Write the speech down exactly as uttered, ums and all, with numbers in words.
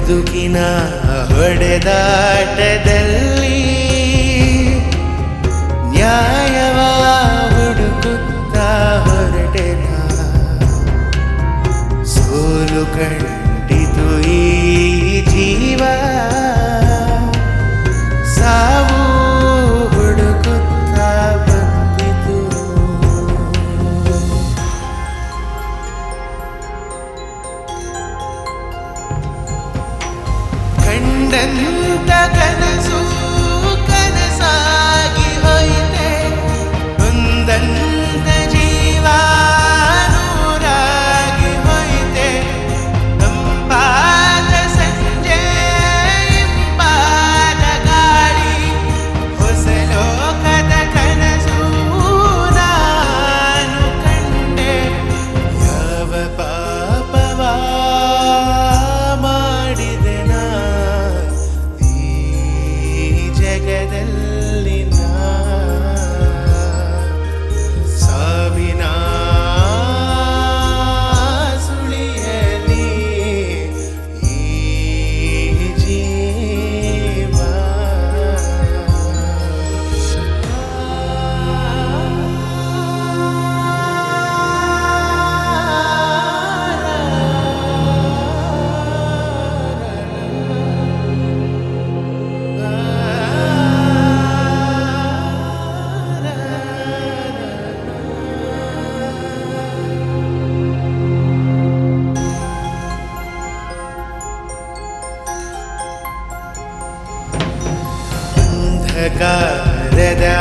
ಬದುಕಿನ ಹೊಡೆದಾಟದಲ್ಲಿ ನ್ಯಾಯವ ಹುಡುಕುತ್ತಾ ಹೊರಟೆನ ಸೋಲು ಕಂಡಿತು ಈ ಜೀವ ಸಾವು ಹುಡುಕುತ್ತಾ ಬಂದಿತು ಕಂಡಂತ ಕನಸು ಕನಸಾಗಿ ಹೋಯಿತೆ ಒಂದಂತ ಜೀವ ನೂರಾಗಿ ಹೋಯಿತೆ ತಂಪಾದ ಸಂಜೆ ಇಂಪಾದ ಗಾಳಿ ಹೊಸ ಲೋಕದ ಕನಸು ನಾನು ಕಂಡೆ ಯಾವ ಪಾಪವ ಮಾಡಿದೆ ನಾ ಈ ಜಗದಲ್ಲಿ ನಾ ಸಾವಿನ ಸುಳಿಯಲಿ ಈ ಜೀವ ಅಂಧಕಾರದ